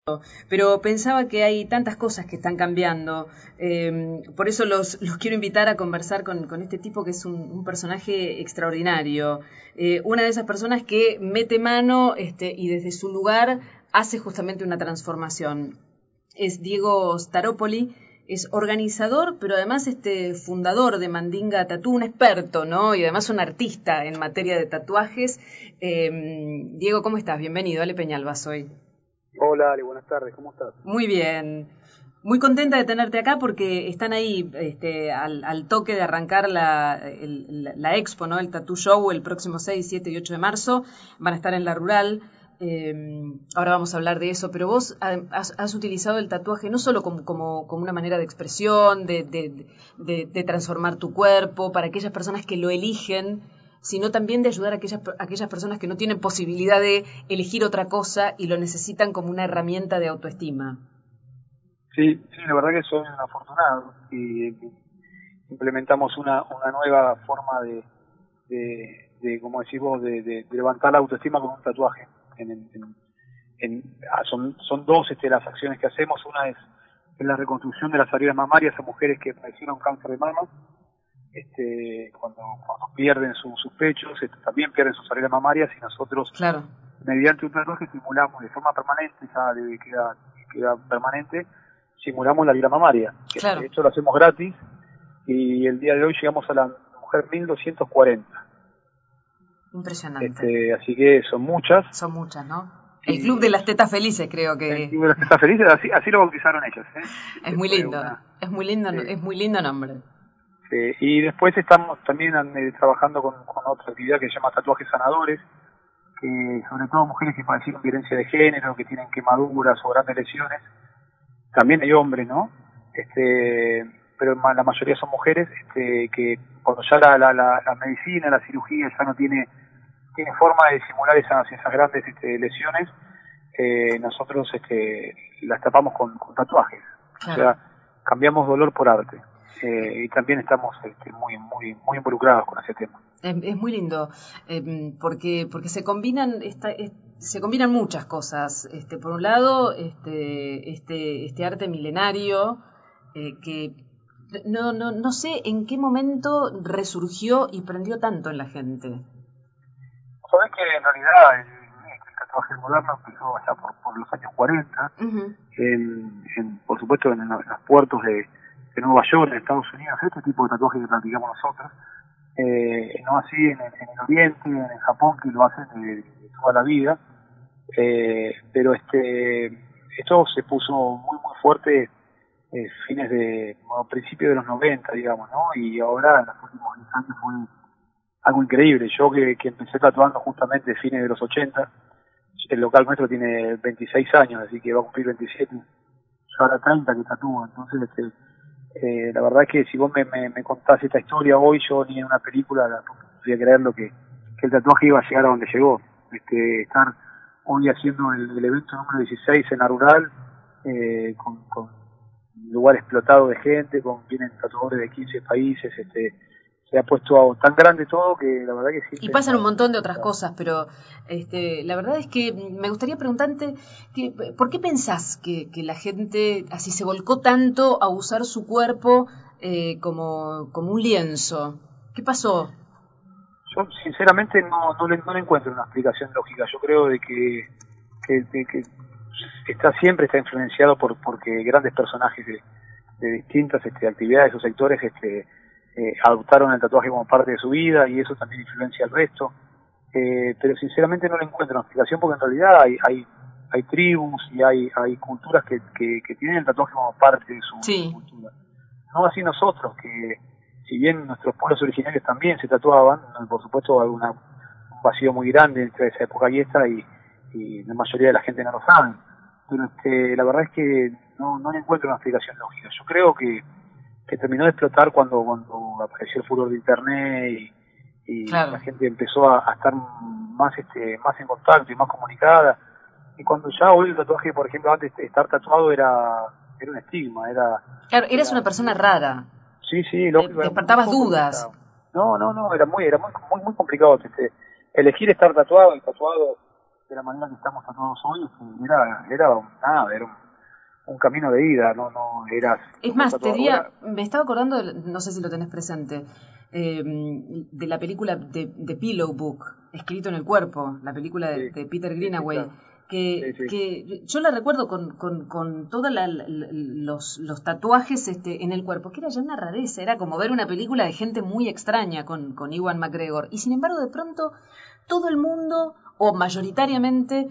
Pero pensaba que hay tantas cosas que están cambiando. Por eso los quiero invitar a conversar con este tipo que es un personaje extraordinario. Una de esas personas que mete mano y desde su lugar hace justamente una transformación. Es Diego Staropoli, es organizador, pero además fundador de Mandinga Tattoo, un experto, ¿no? Y además un artista en materia de tatuajes. Diego, ¿cómo estás? Bienvenido, Ale Peñalba soy. Hola, Ale, buenas tardes, ¿cómo estás? Muy bien. Muy contenta de tenerte acá porque están ahí al toque de arrancar la expo, ¿no? El Tattoo Show el próximo 6, 7 y 8 de marzo. Van a estar en la Rural. Ahora vamos a hablar de eso, pero vos has utilizado el tatuaje no solo como una manera de expresión, de transformar tu cuerpo, para aquellas personas que lo eligen, sino también de ayudar a aquellas personas que no tienen posibilidad de elegir otra cosa y lo necesitan como una herramienta de autoestima. Sí, sí, la verdad que soy un afortunado y implementamos una nueva forma como decís vos, de levantar la autoestima con un tatuaje. Son dos las acciones que hacemos. Una es la reconstrucción de las areolas mamarias a mujeres que padecieron cáncer de mama. Cuando pierden sus pechos, también pierden sus areolas mamarias y nosotros, Claro, mediante un tatuaje, simulamos de forma permanente, queda permanente, simulamos la areola mamaria. claro. Esto lo hacemos gratis y el día de hoy llegamos a la mujer 1240. Impresionante. Así que son muchas. Son muchas, ¿no? El Club de Y las Tetas Felices creo el que Club de las Tetas Felices, así lo bautizaron ellas. es muy Fue lindo. una... Es muy lindo, eh, es muy lindo nombre. y después estamos también trabajando con otra actividad que se llama Tatuajes Sanadores, que sobre todo mujeres que padecieron violencia de género, que tienen quemaduras o grandes lesiones. También hay hombres, ¿no? Pero la mayoría son mujeres, que cuando ya la medicina, la cirugía ya no tiene forma de simular esas grandes lesiones, nosotros las tapamos con tatuajes. O Claro. sea, cambiamos dolor por arte. Y también estamos muy involucrados con ese tema. Es muy lindo, porque se combinan muchas cosas. Por un lado, este arte milenario, que no sé en qué momento resurgió y prendió tanto en la gente. Sabes que en realidad el tatuaje moderno empezó allá por los años 40, Ujú. por supuesto en los puertos de Nueva York, en Estados Unidos, este tipo de tatuaje que practicamos nosotros. No así en el Oriente, en el Japón, que lo hacen de toda la vida. Pero esto se puso muy fuerte principios de los 90, digamos, ¿no? Y ahora en los últimos 10 años fue algo increíble. Yo que empecé tatuando justamente fines de los 80, el local nuestro tiene 26 años, así que va a cumplir 27. Yo ahora 30 que tatúo, entonces la verdad es que si vos me contás esta historia hoy, yo ni en una película podría creer que el tatuaje iba a llegar a donde llegó. Estar hoy haciendo el evento número 16 en la Rural, con lugar explotado de gente, vienen tatuadores de 15 países, se ha puesto tan grande todo que la verdad que Y siempre pasan un montón de otras cosas, pero la verdad es que me gustaría preguntarte, ¿por qué pensás que la gente así se volcó tanto a usar su cuerpo como un lienzo? ¿Qué pasó? yo sinceramente no le encuentro una explicación lógica. Yo creo de que está influenciado porque grandes personajes de distintas actividades o sectores adoptaron el tatuaje como parte de su vida y eso también influencia al resto. Pero sinceramente no le encuentro una explicación porque en realidad hay tribus y hay culturas que tienen el tatuaje como parte de su Sí. cultura. No así nosotros, que si bien nuestros pueblos originarios también se tatuaban, por supuesto hay un vacío muy grande entre esa época y esta, y la mayoría de la gente no lo sabe. Pero la verdad es que no le encuentro una explicación lógica. Yo creo que terminó de explotar cuando apareció el furor de internet y la Claro. gente empezó a estar más en contacto y más comunicada. Y cuando ya hoy el tatuaje, por ejemplo, antes de estar tatuado era un estigma, Claro, eras era una persona rara, sí, sí, lógico, era muy despertabas dudas. complicado. No, era muy complicado. Elegir estar tatuado, el tatuado de la manera que estamos tatuados hoy, era un camino de ida, no era... Es más, me estaba acordando, no sé si lo tenés presente, de la película de Pillow Book, Escrito en el Cuerpo, la película de Peter Greenaway, sí, claro. que yo la recuerdo con todos los tatuajes en el cuerpo, que era ya una rareza, era como ver una película de gente muy extraña con Ewan McGregor, y sin embargo de pronto todo el mundo, o mayoritariamente,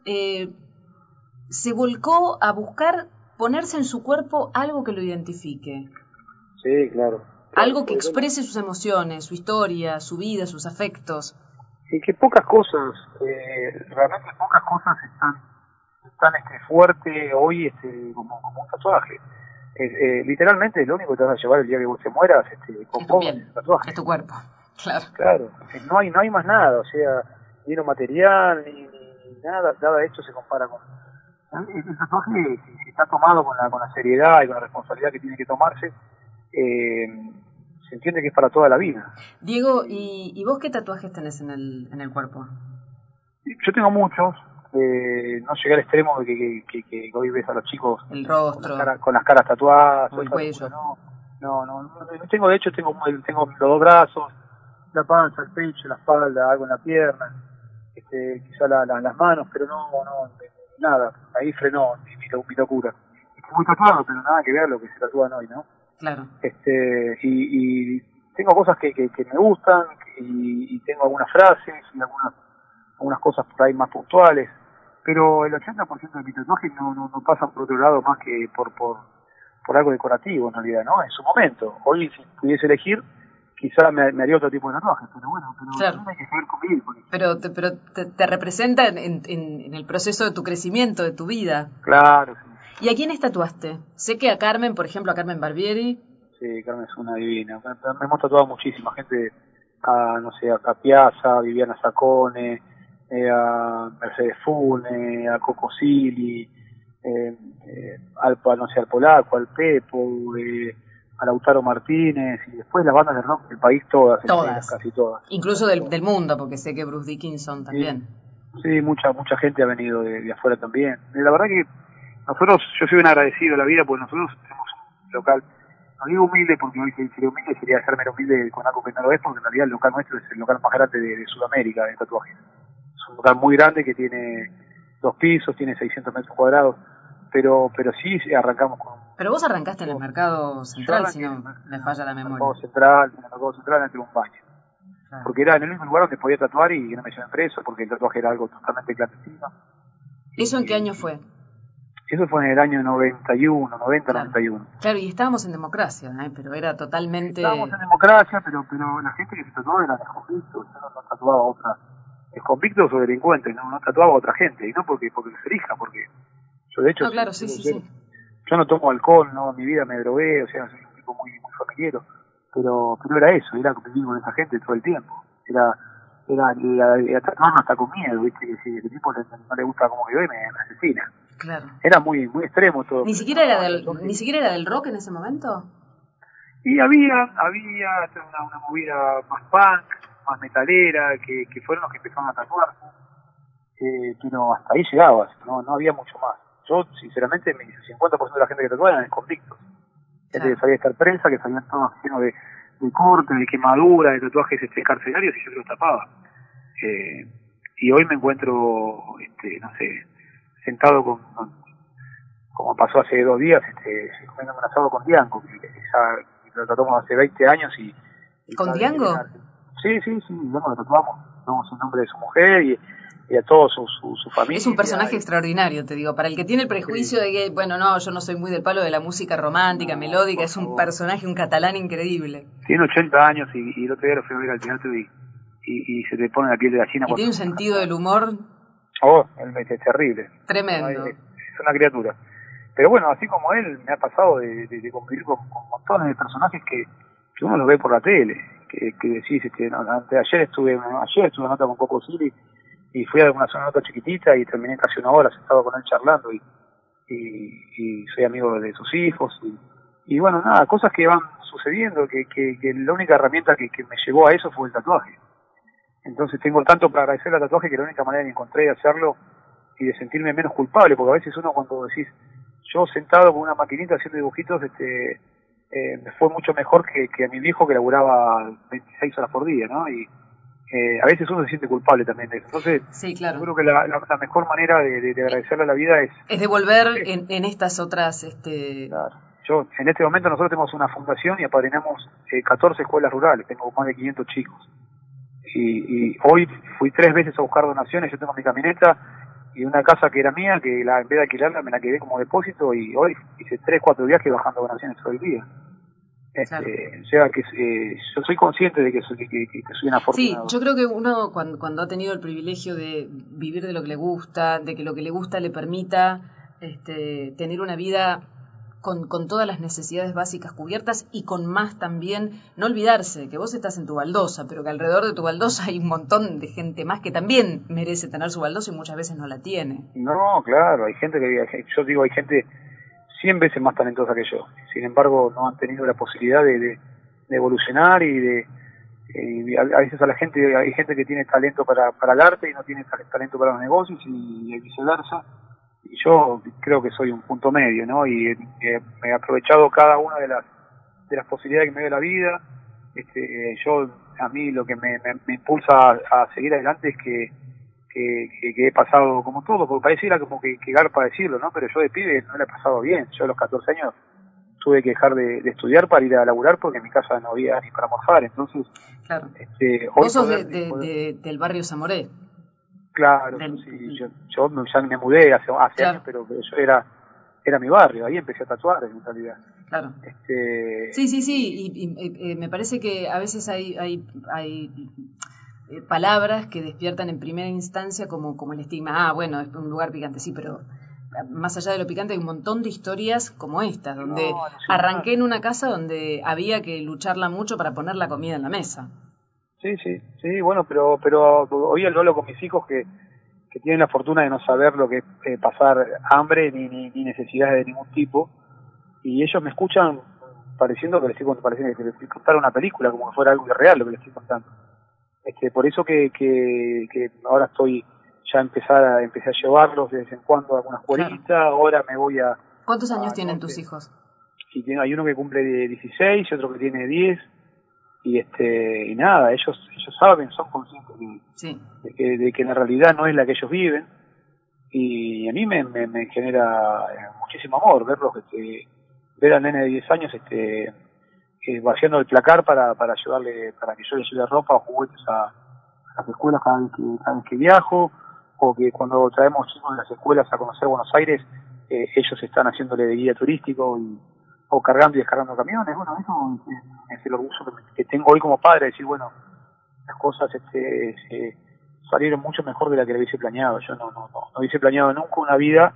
se volcó a buscar ponerse en su cuerpo algo que lo identifique. Sí, claro. Algo que exprese sus emociones, su historia, su vida, sus afectos. Y que pocas cosas, realmente pocas cosas están fuerte hoy como un tatuaje. Literalmente lo único que te vas a llevar el día que vos te mueras con Es tu vos es piel, el tatuaje. es tu cuerpo, claro. Claro, no hay más nada, o sea, ni lo material, ni nada de esto se compara con... El tatuaje, si está tomado con la seriedad y con la responsabilidad que tiene que tomarse, se entiende que es para toda la vida. Diego, ¿y vos qué tatuajes tenés en el cuerpo? Yo tengo muchos, no llegué al extremo de que hoy ves a los chicos El rostro, con las caras tatuadas, o el cuello. no tengo, de hecho tengo los dos brazos, la panza, el pecho, la espalda, algo en la pierna, quizá las manos, pero nada, ahí frenó mi locura. Estoy muy tatuado, pero nada que ver lo que se tatúan hoy, ¿no? Claro. Y tengo cosas que me gustan, y tengo algunas frases y algunas cosas por ahí más puntuales, pero el 80% de mi tatuaje no pasan por otro lado más que por algo decorativo en realidad, ¿no? En su momento. Hoy, si pudiese elegir, quizá me haría otro tipo de tatuaje, pero bueno, Claro. también hay que saber convivir con eso. Pero te representa en el proceso de tu crecimiento, de tu vida. Claro, sí. ¿Y a quiénes tatuaste? Sé que a Carmen, por ejemplo, a Carmen Barbieri. Sí, Carmen es una divina. Me hemos tatuado muchísima gente, no sé, a Piazza, a Viviana Sacone, a Mercedes Fune, a Coco Silly, al Polaco, al Pepo, a Lautaro Martínez, y después las bandas de rock del país todas, enteras, casi todas. Incluso del mundo, porque sé que Bruce Dickinson también. Sí, mucha gente ha venido de afuera también. La verdad que yo soy bien agradecido a la vida, porque nosotros tenemos un local, no digo humilde porque hoy sería humilde, sería hacerme humilde con algo que no lo es, porque en realidad el local nuestro es el local más grande de Sudamérica de tatuajes. Es un local muy grande que tiene 2 pisos, tiene 600 metros cuadrados, pero sí arrancamos con... Pero vos arrancaste en el mercado central, si no me falla la memoria. En el mercado central entre un baño. Claro. Porque era en el único lugar donde podía tatuar y no me lleven preso, porque el tatuaje era algo totalmente clandestino. ¿Eso en qué año fue? Eso fue en el año 91, 90, claro. 91. Claro, y estábamos en democracia, pero era totalmente... Estábamos en democracia, pero la gente que se tatuaba era de convictos, yo no tatuaba a otra. Convictos o delincuentes, no tatuaba a otra gente, y no porque se elija, porque yo de hecho... No, claro, sí. Yo no tomo alcohol, no, en mi vida me drogué, o sea, soy un tipo muy familiero, pero era eso, era vivir con esa gente todo el tiempo. Era tatuarme hasta con miedo, ¿viste? Que si el tipo no le gusta cómo quedó, me asesina. Claro. Era muy extremo todo. ¿Ni siquiera era del rock en ese momento? Y había una movida más punk, más metalera, que fueron los que empezaron a tatuarse, pero hasta ahí llegabas, no había mucho más. Yo, sinceramente, el 50% de la gente que tatuaba eran convictos. Gente que sabía estar presa, que sabían todo lleno de cortes, de quemadura, de tatuajes carcelarios, y yo los tapaba. Y hoy me encuentro, no sé, sentado como pasó hace 2 días, comiendo un asado con Diango, que ya lo tatuamos hace 20 años y ¿Con Diango? Sí, Diango lo tatuamos, tomamos el nombre de su mujer y a toda su familia. Es un personaje extraordinario, te digo, para el que tiene el prejuicio de que, bueno, no, yo no soy muy del palo de la música romántica, melódica, es un personaje, un catalán increíble. Tiene 80 años y el otro día lo fui a ver al teatro y se te pone la piel de gallina. Y tiene un sentido del humor... Es terrible. Tremendo. Es una criatura. Pero bueno, así como él, me ha pasado de convivir con montones de personajes que uno los ve por la tele, que decís, ayer estuve en nota con Coco Silly y fui a una nota chiquitita y terminé casi 1 hora sentado con él charlando y soy amigo de sus hijos y bueno, nada, cosas que van sucediendo, que la única herramienta que me llevó a eso fue el tatuaje. Entonces tengo tanto para agradecer al tatuaje que la única manera que encontré de hacerlo y de sentirme menos culpable, porque a veces uno cuando decís, yo sentado con una maquinita haciendo dibujitos, me fue mucho mejor que a mi viejo que laburaba 26 horas por día, ¿no? Y a veces uno se siente culpable también de eso. Entonces, Sí, yo claro. creo que la mejor manera de agradecerle a la vida Es devolver es en estas otras, claro. Yo, en este momento nosotros tenemos una fundación y apadrinamos 14 escuelas rurales, tengo más de 500 chicos. Y hoy fui 3 veces a buscar donaciones, yo tengo mi camioneta y una casa que era mía, que en vez de alquilarla me la quedé como depósito y hoy hice 3, 4 viajes bajando donaciones todo el día. claro. O sea que yo soy consciente de que soy un Sí, afortunado. yo creo que uno cuando ha tenido el privilegio de vivir de lo que le gusta, de que lo que le gusta le permita tener una vida con todas las necesidades básicas cubiertas y con más también, no olvidarse que vos estás en tu baldosa, pero que alrededor de tu baldosa hay un montón de gente más que también merece tener su baldosa y muchas veces no la tiene. No, claro, hay gente yo digo, hay gente 100 veces más talentosa que yo. Sin embargo, no han tenido la posibilidad de evolucionar y a veces a la gente, hay gente que tiene talento para el arte y no tiene talento para los negocios y viceversa. Y yo creo que soy un punto medio, ¿no? Y me he aprovechado cada una de las posibilidades que me dio la vida. A mí lo que me impulsa a seguir adelante es que he pasado como todo, porque pareciera como que garpa decirlo, ¿no? Pero yo de pibe no la he pasado bien. Yo a los 14 años tuve que dejar de estudiar para ir a laburar porque en mi casa no había ni para morfar. Entonces, Claro. hoy Vos sos poder del barrio Zamoré. claro, yo ya me mudé hace años, Claro, pero eso era mi barrio, ahí empecé a tatuar en realidad. claro. Este, Sí, sí, sí, y me parece que a veces hay palabras que despiertan en primera instancia como el estigma. Ah, bueno, es un lugar picante, sí, pero más allá de lo picante hay un montón de historias como esta, donde no, arranqué alucinante. en una casa donde había que lucharla mucho para poner la comida en la mesa. Sí, sí, sí, bueno, pero hoy lo hablo con mis hijos que tienen la fortuna de no saber lo que es pasar hambre ni necesidades de ningún tipo, y ellos me escuchan pareciendo que les estoy pareciendo que les estoy contando una película, como que fuera algo irreal lo que les estoy contando. Por eso que ahora empecé a llevarlos de vez en cuando a alguna Claro. escuelita, ahora me voy ¿Cuántos años al tienen tus norte, hijos? y hay uno que cumple de 16 y otro que tiene 10 y nada, ellos saben, son conscientes Sí, de que la realidad no es la que ellos viven, y a mí me genera muchísimo amor ver al nene de 10 años vaciando el placar para ayudarle, para que yo le lleve ropa o juguetes a las escuelas cada vez que viajo, o que cuando traemos chicos de las escuelas a conocer Buenos Aires, ellos están haciéndole de guía turístico o cargando y descargando camiones. Bueno, eso es el orgullo que tengo hoy como padre, decir, bueno, las cosas salieron mucho mejor de la que lo hubiese planeado. Yo no hubiese planeado nunca una vida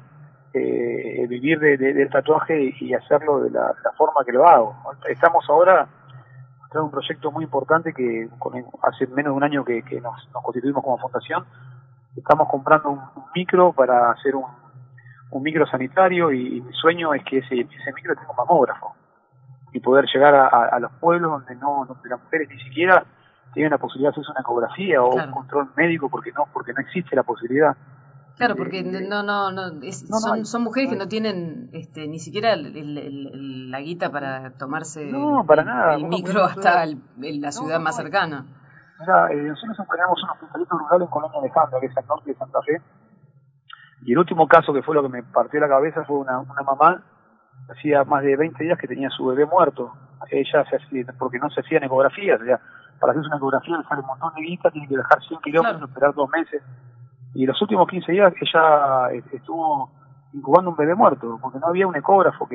vivir del tatuaje y hacerlo de la forma que lo hago. Estamos ahora en un proyecto muy importante que hace menos de un año que nos constituimos como fundación. Estamos comprando un micro para hacer un micro sanitario y mi sueño es que ese micro tenga un mamógrafo y poder llegar a los pueblos donde las mujeres ni siquiera tienen la posibilidad de hacerse una ecografía o un claro. control médico porque no existe la posibilidad. Claro, porque No hay. son mujeres No que hay. no tienen ni siquiera la guita para tomarse No, para nada. el Vos me micro ponés otro día. hasta la ciudad más No hay. cercana. Mirá, nosotros tenemos un hospitalito rural en Colonia Alejandra, que es al norte de Santa Fe, y el último caso que fue lo que me partió la cabeza fue una mamá, hacía más de 20 días que tenía su bebé muerto. Ella porque no se hacían ecografías, o sea, para hacerse una ecografía le sale un montón de guita, tiene que viajar 100 Claro, kilómetros, esperar 2 meses, y los últimos 15 días ella estuvo incubando un bebé muerto, porque no había un ecógrafo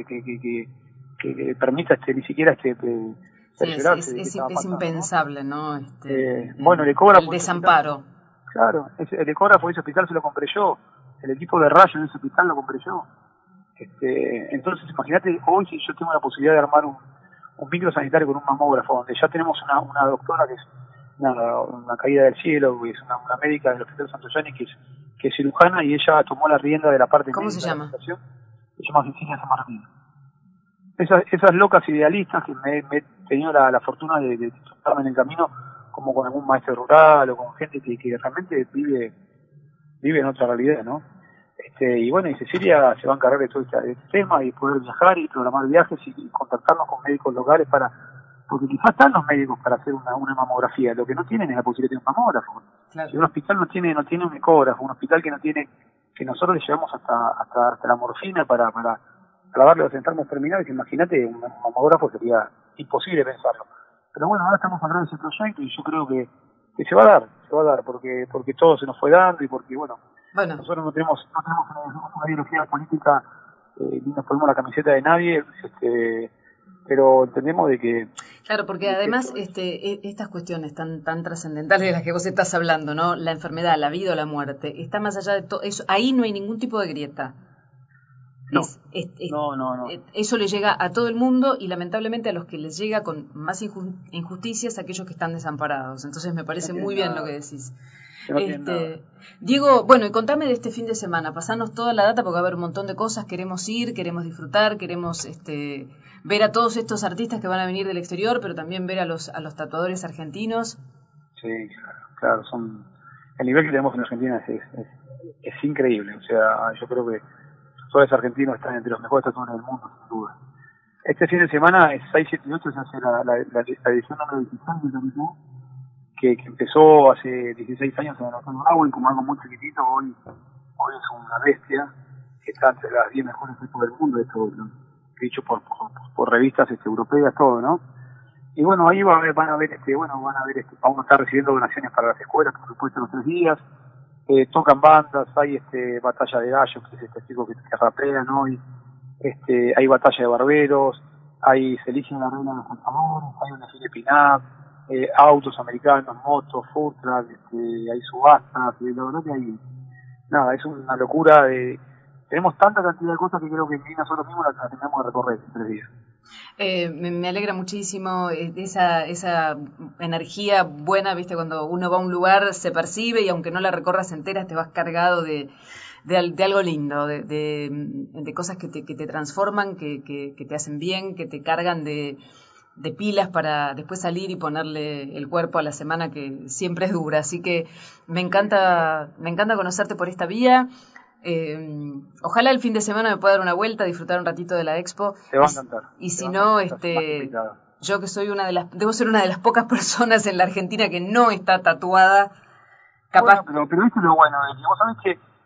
que permita ni siquiera sí, cerciorarse de qué estaba es pasando, ¿no? impensable, ¿no? Bueno, el El ecógrafo de ese hospital, desamparo. claro, el ecógrafo de ese hospital se lo compré yo, el equipo de rayos de ese hospital lo compré yo. Entonces, imagínate, hoy si yo tengo la posibilidad de armar un micro sanitario con un mamógrafo, donde ya tenemos una doctora que es una caída del cielo, que es una médica del Hospital Santo Yanni, que es cirujana, y ella tomó la rienda de la parte ¿Cómo se médica de la llama? fundación, se llama Cecilia San Martín. Esas locas idealistas que me he tenido la fortuna de tocarme en el camino, como con algún maestro rural o con gente que realmente vive en otra realidad, ¿no? Y bueno, y Cecilia se va a encargar de todo este tema y poder viajar y programar viajes y contactarnos con médicos locales porque quizás están los médicos para hacer una mamografía, lo que no tienen es la posibilidad de un mamógrafo. Claro. Si un hospital no tiene un ecógrafo, un hospital que no tiene, que nosotros le llevamos hasta la morfina para darle los enfermos terminales, imagínate, un mamógrafo sería imposible pensarlo. Pero bueno, ahora estamos hablando de ese proyecto y yo creo que se va a dar, porque todo se nos fue dando y porque, bueno, nosotros no tenemos una ideología política, ni nos ponemos la camiseta de nadie, pero entendemos de que... Claro, porque además estas cuestiones tan trascendentales de las que vos estás hablando, ¿no? La enfermedad, la vida o la muerte, está más allá de todo eso. Ahí no hay ningún tipo de grieta. No. Eso le llega a todo el mundo y lamentablemente a los que les llega con más injusticias a aquellos que están desamparados. Entonces me parece muy bien lo que decís. Diego, bueno, y contame de este fin de semana, pasanos toda la data porque va a haber un montón de cosas, queremos ir, queremos disfrutar, queremos ver a todos estos artistas que van a venir del exterior, pero también ver a los tatuadores argentinos. Sí, claro, el nivel que tenemos en Argentina es increíble, o sea, yo creo que todos los argentinos están entre los mejores tatuadores del mundo, sin duda. Este fin de semana, es 6, 7 y 8, se hace la edición número 16 del Dominó, que empezó hace 16 años en el Hotel Bravo y como algo muy chiquitito, hoy es una bestia que está entre las 10 mejores equipos del mundo, esto dicho por revistas europeas, todo, ¿no? Y bueno, ahí van a ver, vamos a estar recibiendo donaciones para las escuelas, por supuesto, los 3 días. Tocan bandas, hay batalla de gallos, que es este chico que rapea, ¿no? Y hay batalla de barberos, se eligen la reina de los cantadores, hay un desfile pin-up, autos americanos, motos, food truck, hay subastas, la verdad que es una locura tenemos tanta cantidad de cosas que creo que ni nosotros mismos la tenemos que recorrer en 3 días. Me alegra muchísimo esa energía buena, viste, cuando uno va a un lugar se percibe y aunque no la recorras entera te vas cargado de algo lindo, de cosas que te transforman, que te hacen bien, que te cargan de pilas para después salir y ponerle el cuerpo a la semana que siempre es dura. Así que me encanta conocerte por esta vía. Ojalá el fin de semana me pueda dar una vuelta, disfrutar un ratito de la expo. Te va a encantar. Y si no, yo que soy debo ser una de las pocas personas en la Argentina que no está tatuada. Capaz. Bueno, pero esto es lo bueno, vos sabés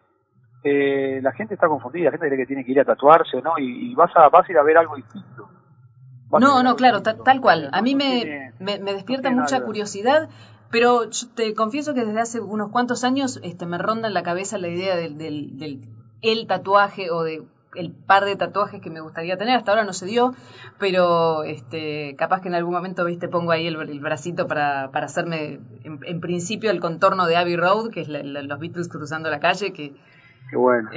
que la gente está confundida, la gente cree que tiene que ir a tatuarse, ¿no? Y vas a ir a ver algo distinto. No, claro, tal cual. A mí me despierta mucha curiosidad. Pero yo te confieso que desde hace unos cuantos años me ronda en la cabeza la idea del tatuaje o de el par de tatuajes que me gustaría tener. Hasta ahora no se dio, pero capaz que en algún momento pongo ahí el bracito para hacerme en principio el contorno de Abbey Road, que es los Beatles cruzando la calle, que qué bueno.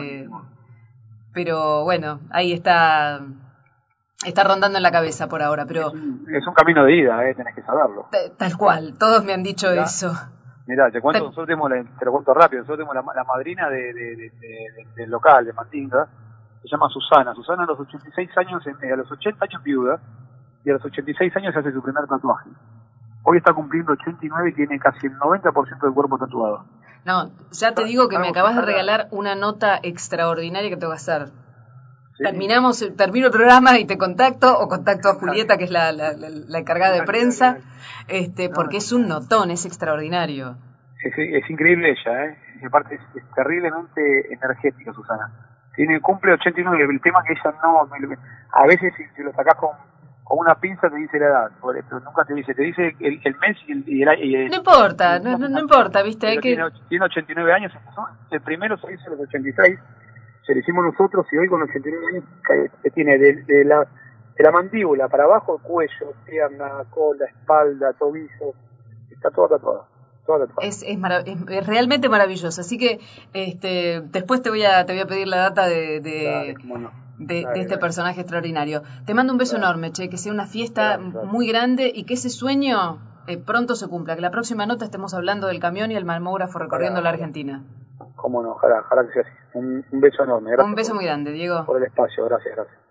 Pero bueno, ahí está rondando en la cabeza por ahora, pero... Es un camino de ida, tenés que saberlo. Tal cual, todos me han dicho eso. Mirá, te cuento, nosotros tenemos, te lo cuento rápido, nosotros tenemos la madrina del local, de Mandinga, se llama Susana. Susana a los 86 años, a los 80 años viuda, y a los 86 años se hace su primer tatuaje. Hoy está cumpliendo 89 y tiene casi el 90% del cuerpo tatuado. No, ya te digo que me acabas de regalar una nota extraordinaria que tengo que hacer. Sí. Termino el programa y te contacto, o contacto a Julieta, que es la encargada de prensa, porque es un notón, es extraordinario. Es increíble ella, y aparte es terriblemente energética, Susana. Cumple 89, el tema que ella no, a veces si lo sacás con una pinza te dice la edad, pero nunca te dice el mes y el no importa, no importa, viste, hay que... Tiene 89 años, el primero se hizo a los 86, se lo hicimos nosotros y hoy con 89 años que tiene de la mandíbula para abajo, cuello, pierna, cola, espalda, tobillo, está todo tatuado. Es realmente maravilloso, así que después te voy a pedir la data de este personaje extraordinario. Te mando un beso enorme, Che, que sea una fiesta muy grande y que ese sueño pronto se cumpla, que la próxima nota estemos hablando del camión y el mamógrafo recorriendo la Argentina. Cómo no, ojalá que sea así. Un beso enorme. Gracias un beso muy grande, Diego. Por el espacio, gracias.